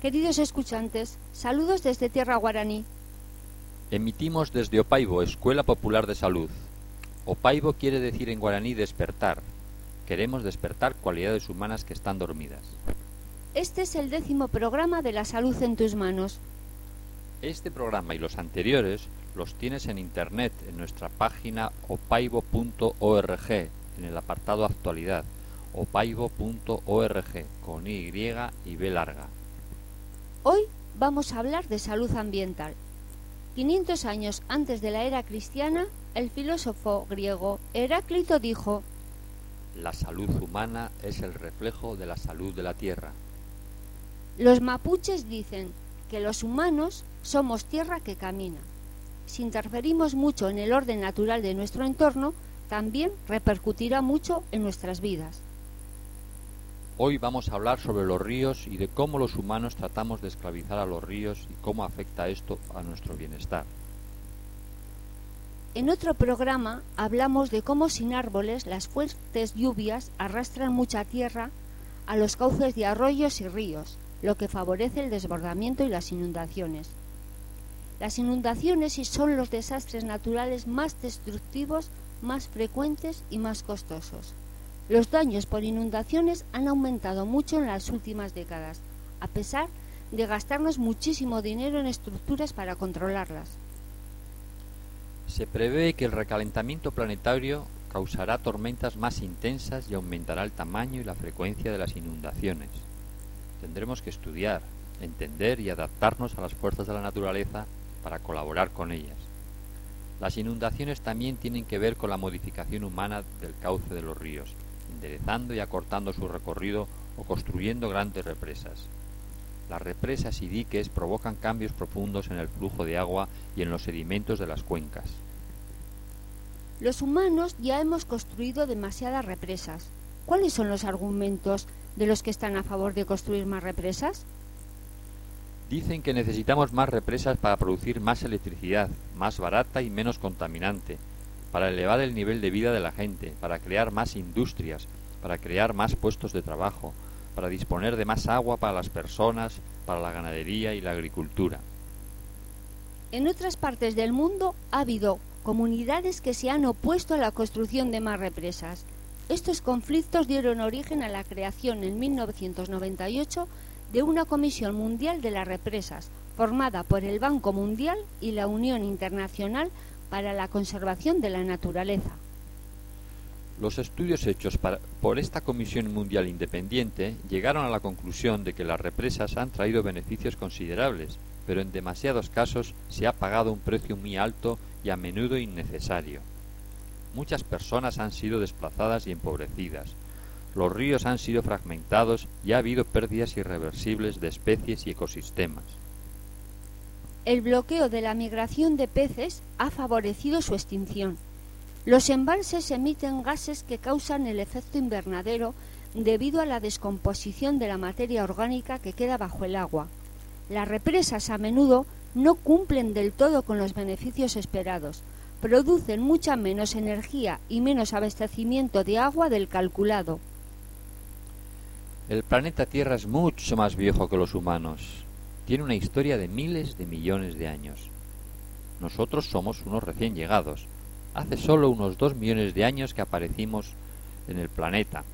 Queridos escuchantes, saludos desde Tierra Guaraní. Emitimos desde Opaibo, Escuela Popular de Salud. Opaibo quiere decir en guaraní despertar. Queremos despertar cualidades humanas que están dormidas. Este es el 10º programa de La Salud en tus manos. Este programa y los anteriores los tienes en internet en nuestra página opaibo.org, en el apartado Actualidad, opaibo.org, con Y y B larga. Hoy vamos a hablar de salud ambiental. 500 años antes de la era cristiana, el filósofo griego Heráclito dijo: la salud humana es el reflejo de la salud de la tierra. Los mapuches dicen que los humanos somos tierra que camina. Si interferimos mucho en el orden natural de nuestro entorno, también repercutirá mucho en nuestras vidas. Hoy vamos a hablar sobre los ríos y de cómo los humanos tratamos de esclavizar a los ríos y cómo afecta esto a nuestro bienestar. En otro programa hablamos de cómo sin árboles las fuertes lluvias arrastran mucha tierra a los cauces de arroyos y ríos, lo que favorece el desbordamiento y las inundaciones. Las inundaciones son los desastres naturales más destructivos, más frecuentes y más costosos. Los daños por inundaciones han aumentado mucho en las últimas décadas, a pesar de gastarnos muchísimo dinero en estructuras para controlarlas. Se prevé que el recalentamiento planetario causará tormentas más intensas y aumentará el tamaño y la frecuencia de las inundaciones. Tendremos que estudiar, entender y adaptarnos a las fuerzas de la naturaleza para colaborar con ellas. Las inundaciones también tienen que ver con la modificación humana del cauce de los ríos, enderezando y acortando su recorrido o construyendo grandes represas. Las represas y diques provocan cambios profundos en el flujo de agua y en los sedimentos de las cuencas. Los humanos ya hemos construido demasiadas represas. ¿Cuáles son los argumentos de los que están a favor de construir más represas? Dicen que necesitamos más represas para producir más electricidad, más barata y menos contaminante, para elevar el nivel de vida de la gente, para crear más industrias, para crear más puestos de trabajo, para disponer de más agua para las personas, para la ganadería y la agricultura. En otras partes del mundo ha habido comunidades que se han opuesto a la construcción de más represas. Estos conflictos dieron origen a la creación en 1998 de una Comisión Mundial de las Represas, formada por el Banco Mundial y la Unión Internacional para la Conservación de la Naturaleza. Los estudios hechos por esta Comisión Mundial Independiente llegaron a la conclusión de que las represas han traído beneficios considerables, pero en demasiados casos se ha pagado un precio muy alto y a menudo innecesario. Muchas personas han sido desplazadas y empobrecidas. Los ríos han sido fragmentados y ha habido pérdidas irreversibles de especies y ecosistemas. El bloqueo de la migración de peces ha favorecido su extinción. Los embalses emiten gases que causan el efecto invernadero debido a la descomposición de la materia orgánica que queda bajo el agua. Las represas a menudo no cumplen del todo con los beneficios esperados. Producen mucha menos energía y menos abastecimiento de agua del calculado. El planeta Tierra es mucho más viejo que los humanos. Tiene una historia de miles de millones de años. Nosotros somos unos recién llegados. Hace solo unos 2 millones de años que aparecimos en el planeta.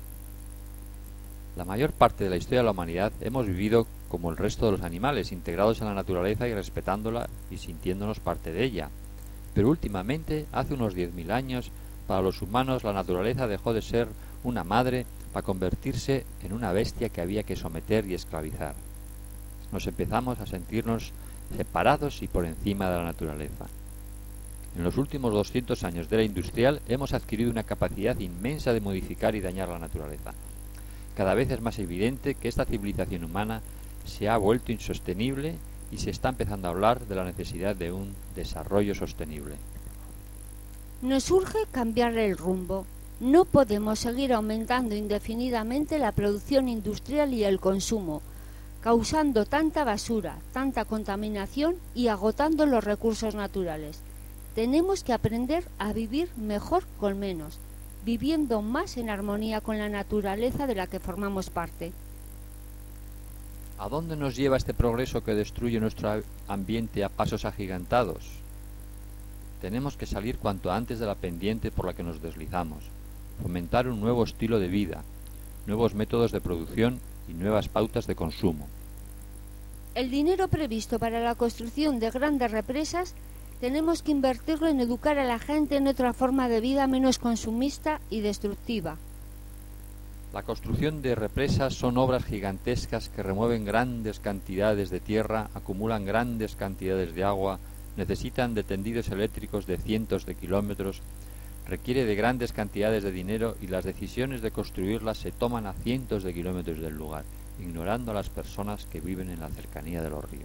La mayor parte de la historia de la humanidad hemos vivido como el resto de los animales, integrados en la naturaleza y respetándola y sintiéndonos parte de ella. Pero últimamente, hace unos 10.000 años, para los humanos la naturaleza dejó de ser una madre para convertirse en una bestia que había que someter y esclavizar. Nos empezamos a sentirnos separados y por encima de la naturaleza. En los últimos 200 años de era industrial hemos adquirido una capacidad inmensa de modificar y dañar la naturaleza. Cada vez es más evidente que esta civilización humana se ha vuelto insostenible y se está empezando a hablar de la necesidad de un desarrollo sostenible. Nos urge cambiar el rumbo. No podemos seguir aumentando indefinidamente la producción industrial y el consumo, causando tanta basura, tanta contaminación y agotando los recursos naturales. Tenemos que aprender a vivir mejor con menos, viviendo más en armonía con la naturaleza de la que formamos parte. ¿A dónde nos lleva este progreso que destruye nuestro ambiente a pasos agigantados? Tenemos que salir cuanto antes de la pendiente por la que nos deslizamos, fomentar un nuevo estilo de vida, nuevos métodos de producción y nuevas pautas de consumo. El dinero previsto para la construcción de grandes represas tenemos que invertirlo en educar a la gente en otra forma de vida menos consumista y destructiva. La construcción de represas son obras gigantescas que remueven grandes cantidades de tierra, acumulan grandes cantidades de agua, necesitan de tendidos eléctricos de cientos de kilómetros, requiere de grandes cantidades de dinero y las decisiones de construirlas se toman a cientos de kilómetros del lugar, ignorando a las personas que viven en la cercanía de los ríos.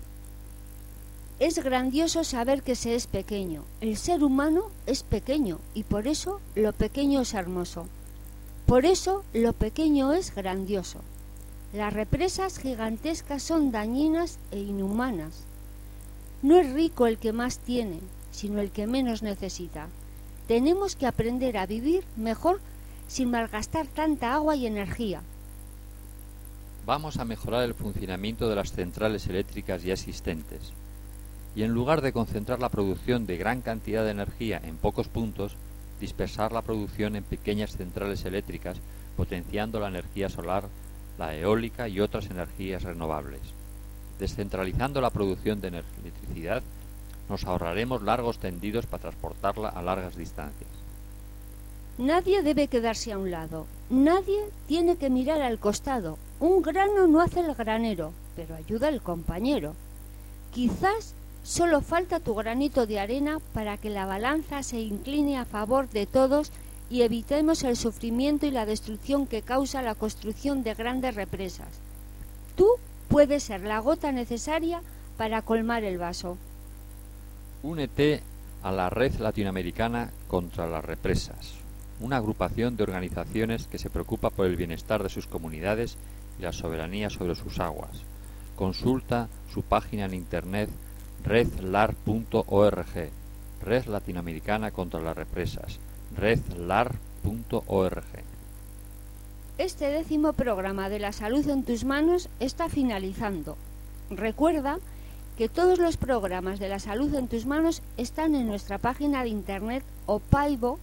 Es grandioso saber que se es pequeño. El ser humano es pequeño y por eso lo pequeño es hermoso. Por eso lo pequeño es grandioso. Las represas gigantescas son dañinas e inhumanas. No es rico el que más tiene, sino el que menos necesita. Tenemos que aprender a vivir mejor sin malgastar tanta agua y energía. Vamos a mejorar el funcionamiento de las centrales eléctricas ya existentes. Y en lugar de concentrar la producción de gran cantidad de energía en pocos puntos, dispersar la producción en pequeñas centrales eléctricas, potenciando la energía solar, la eólica y otras energías renovables. Descentralizando la producción de electricidad, nos ahorraremos largos tendidos para transportarla a largas distancias. Nadie debe quedarse a un lado. Nadie tiene que mirar al costado. Un grano no hace el granero, pero ayuda al compañero. Quizás solo falta tu granito de arena para que la balanza se incline a favor de todos y evitemos el sufrimiento y la destrucción que causa la construcción de grandes represas. Tú puedes ser la gota necesaria para colmar el vaso. Únete a la Red Latinoamericana contra las Represas, una agrupación de organizaciones que se preocupa por el bienestar de sus comunidades y la soberanía sobre sus aguas. Consulta su página en internet redlar.org, Red Latinoamericana contra las Represas, redlar.org. Este 10º programa de La Salud en tus manos está finalizando. Recuerda que todos los programas de La Salud en tus manos están en nuestra página de internet opaibo.org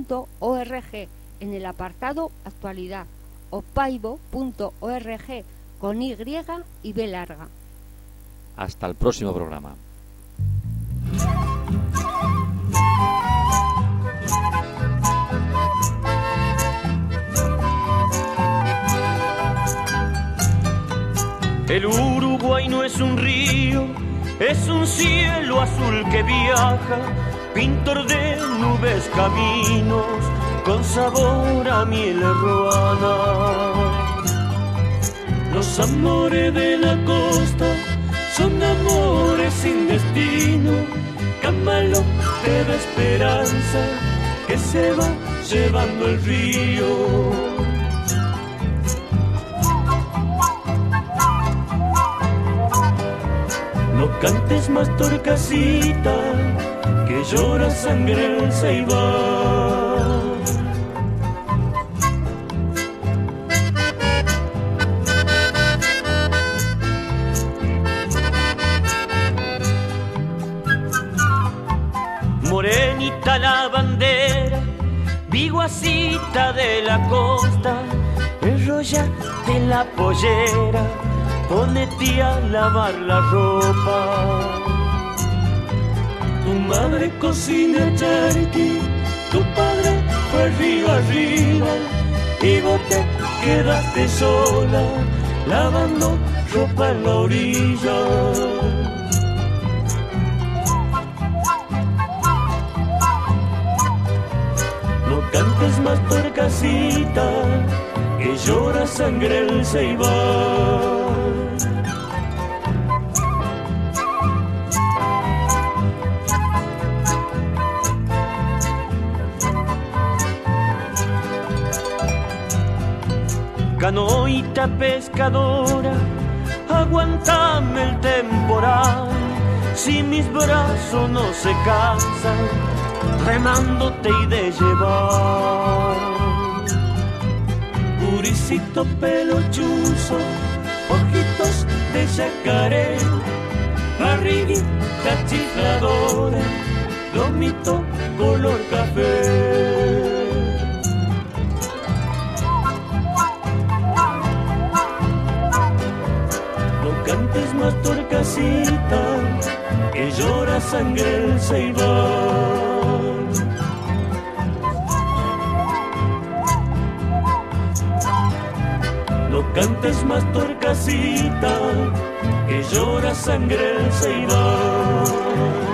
en el apartado Actualidad, opaibo.org con Y y B larga. Hasta el próximo programa. El Uruguay no es un río, es un cielo azul que viaja, pintor de nubes, caminos, con sabor a miel ruana. Los amores de la costa son amores sin destino, camalote de esperanza que se va llevando el río. No cantes más, Torcasita, que llora sangre el Ceibal. Morenita la bandera, viguacita de la costa, enrollate la pollera, ponete a lavar la ropa. Tu madre cocina charqui, tu padre fue arriba, y vos te quedaste sola, lavando ropa en la orilla. No cantes más, Torcasita, que llora sangre el Ceibal. Canoita pescadora, aguántame el temporal, si mis brazos no se cansan, remándote y de llevar. Puricito pelo chuzo, ojitos yacaré, barriguita chifladora, lomito color café. No cantes más torcasita, que llora sangre el ceibal. No cantes más torcasita, que llora sangre el ceibal.